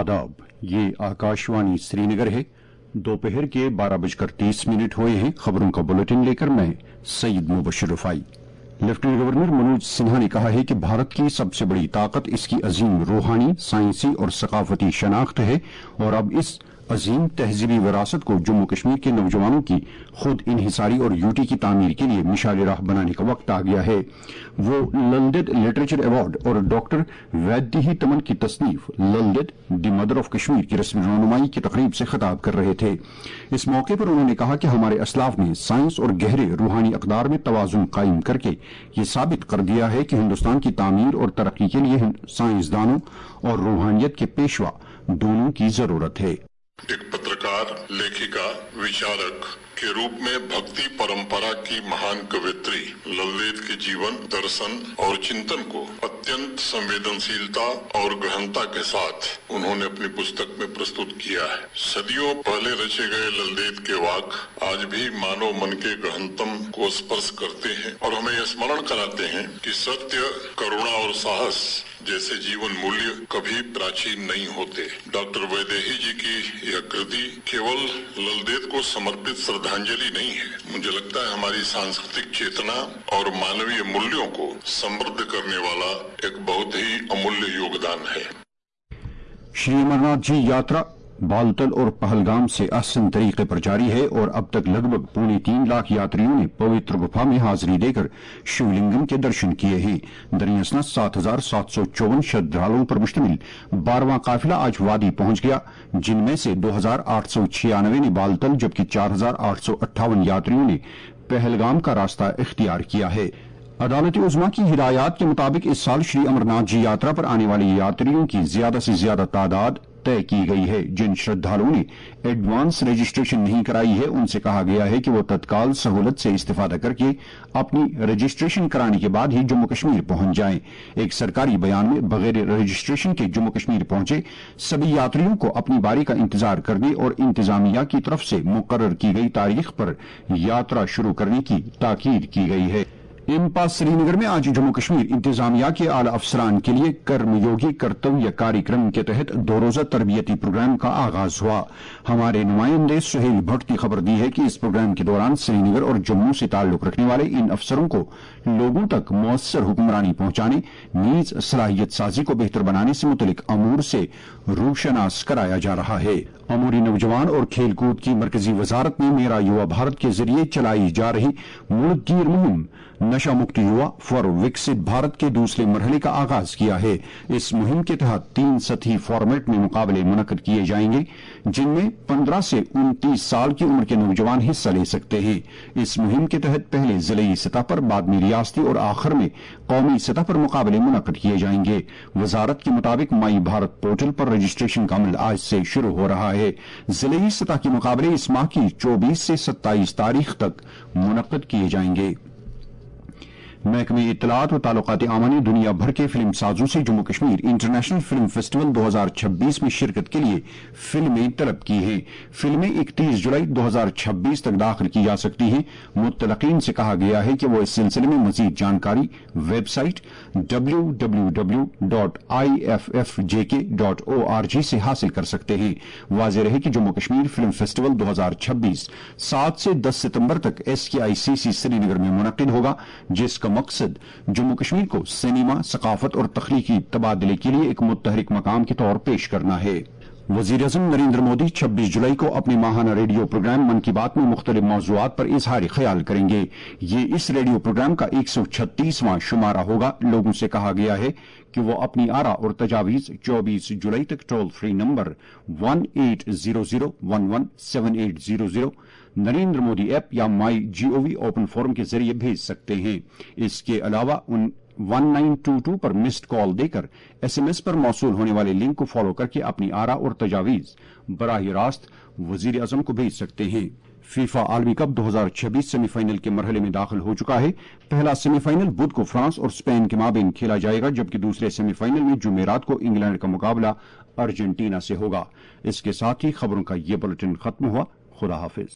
आदाब, ये आकाशवाणी श्रीनगर है। दोपहर के 12:30 हुए हैं। खबरों का बुलेटिन लेकर मैं सईद मुबशिर रफाई। लेफ्टिनेंट गवर्नर मनोज सिन्हा ने कहा है कि भारत की सबसे बड़ी ताकत इसकी अजीम रूहानी, साइंसी और सकाफती शनाख्त है और अब इस अजीम तहजीबी विरासत को जम्मू कश्मीर के नौजवानों की खुद इन्हिसारी और यूटी की तामीर के लिए मिसाल राह बनाने का वक्त आ गया है। वो ललदेद लिटरेचर अवार्ड और डॉक्टर वैद्य तमन की तसनीफ Lal Ded the mother of Kashmir की रस्मी रौनुमाई की तकरीब से खिताब कर रहे थे। इस मौके पर उन्होंने कहा कि हमारे असलाफ ने साइंस और गहरे रूहानी अकदार में तवाजुन कायम करके ये साबित कर दिया है कि हिंदुस्तान की तामीर और तरक्की के लिए साइंसदानों और रूहानियत के पेशवा दोनों की जरूरत है। एक पत्रकार, लेखिका, विचारक के रूप में भक्ति परंपरा की महान कवयित्री ललदेद के जीवन, दर्शन और चिंतन को अत्यंत संवेदनशीलता और गहनता के साथ उन्होंने अपनी पुस्तक में प्रस्तुत किया है। सदियों पहले रचे गए ललदेद के वाक आज भी मानव मन के गहनतम को स्पर्श करते हैं और हमें यह स्मरण कराते हैं कि सत्य, करुणा और साहस जैसे जीवन मूल्य कभी प्राचीन नहीं होते। डॉक्टर वैदेही जी की यह कृति केवल ललदेद को समर्पित श्रद्धांजलि नहीं है, मुझे लगता है हमारी सांस्कृतिक चेतना और मानवीय मूल्यों को समृद्ध करने वाला एक बहुत ही अमूल्य योगदान है। श्री अमरनाथ जी यात्रा बालतल और पहलगाम से आसान तरीके पर जारी है और अब तक लगभग 3.25 लाख यात्रियों ने पवित्र गुफा में हाजिरी देकर शिवलिंगम के दर्शन किए हैं। दरियासना 7,754 श्रद्धालुओं पर मुश्तमिल 12वां काफिला आज वादी पहुंच गया, जिनमें से 2,896 ने बालतल जबकि 4,858 यात्रियों ने पहलगाम का रास्ता इख्तियार किया है। अदालत उज़्मा की हिदायत के मुताबिक इस साल श्री अमरनाथ जी यात्रा पर आने वाले यात्रियों की ज्यादा से ज्यादा तादाद तय की गई है। जिन श्रद्धालुओं ने एडवांस रजिस्ट्रेशन नहीं कराई है उनसे कहा गया है कि वो तत्काल सहूलत से इस्तेफादा करके अपनी रजिस्ट्रेशन कराने के बाद ही जम्मू कश्मीर पहुंच जाएं। एक सरकारी बयान में बगैर रजिस्ट्रेशन के जम्मू कश्मीर पहुंचे सभी यात्रियों को अपनी बारी का इंतजार करने और इंतजामिया की तरफ से मुकर्रर की गई तारीख पर यात्रा शुरू करने की ताकीद की गई है। इम्पास श्रीनगर में आज जम्मू कश्मीर इंतजामिया के आला अफसरान के लिए कर्मयोगी कर्तव्य कार्यक्रम के तहत 2 रोजा तरबियती प्रोग्राम का आगाज हुआ। हमारे नुमाइंदे सुहेल भट्ट की खबर दी है कि इस प्रोग्राम के दौरान श्रीनगर और जम्मू से ताल्लुक रखने वाले इन अफसरों को लोगों तक मौसर हुक्मरानी पहुंचाने, नीज सलाहियत साजी को बेहतर बनाने से मुतलिक अमूर से रूशनास कराया जा रहा है। अमूरी नौजवान और खेलकूद की मरकजी वजारत ने मेरा युवा भारत के जरिए चलाई जा रही मुल्कगीर मुहिम नशा मुक्त युवा फॉर विकसित भारत के दूसरे मरहले का आगाज किया है। इस मुहिम के तहत 3 सतही फॉर्मेट में मुकाबले मुनक्कद किए जाएंगे, जिनमें 15 से 29 साल की उम्र के नौजवान हिस्सा ले सकते हैं। इस मुहिम के तहत पहले जिले सतह पर, बाद में रियासती और आखिर में कौमी सतह पर मुकाबले मुनक्कद किए जाएंगे। वजारत के मुताबिक माई भारत पोर्टल पर रजिस्ट्रेशन का अमल आज से शुरू हो रहा है। जिले सतह के मुकाबले इस माह की 24 से 27 तारीख तक मुनक्कद किए जाएंगे। महकमे इत्तलात व ताल्लुकात आमा ने दुनिया भर के फिल्म साजों से Jammu Kashmir international film festival 2026 में शिरकत के लिए फिल्में तलब की हैं। फिल्में 31 जुलाई 2026 तक दाखिल की जा सकती हैं। मुत्तलकीन से कहा गया है कि वो इस सिलसिले में मजीद जानकारी वेबसाइट www.iffjk.org से हासिल कर सकते हैं। वाज़ेह रहे कि जम्मू कश्मीर फिल्म फेस्टिवल 2026 7 से 10 सितंबर तक SKICC श्रीनगर में मुनक्किद होगा, जिसका मकसद जम्मू कश्मीर को सिनेमा, सकाफत और तख्लीकी तबादले के लिए एक मुतहरिक मकाम के तौर पेश करना है। वज़ीर-ए-आज़म नरेंद्र मोदी 26 जुलाई को अपने माहाना रेडियो प्रोग्राम मन की बात में मुख्तलिफ मौज़ूआत पर इजहार ख्याल करेंगे। ये इस रेडियो प्रोग्राम का 136वां शुमारा होगा। लोगों से कहा गया है कि वो अपनी आरा और तजावीज 24 जुलाई तक toll free number 1800117800 Narendra Modi app या माई GOV ओपन फोरम के जरिए भेज सकते हैं। इसके अलावा 1922 पर मिस्ड कॉल देकर SMS पर मौसूल होने वाले लिंक को फॉलो करके अपनी आरा और तजावीज बराह रास्त वजीर आजम को भेज सकते हैं। फीफा आलमी कप 2026 सेमीफाइनल के मरहले में दाखिल हो चुका है। पहला सेमीफाइनल बुध को फ्रांस और स्पेन के माबेन खेला जाएगा, जबकि दूसरे सेमीफाइनल में जुमेरात को इंग्लैंड का मुकाबला अर्जेंटीना से होगा। इसके साथ ही खबरों का ये बुलेटिन खत्म हुआ। खुदा हाफिज।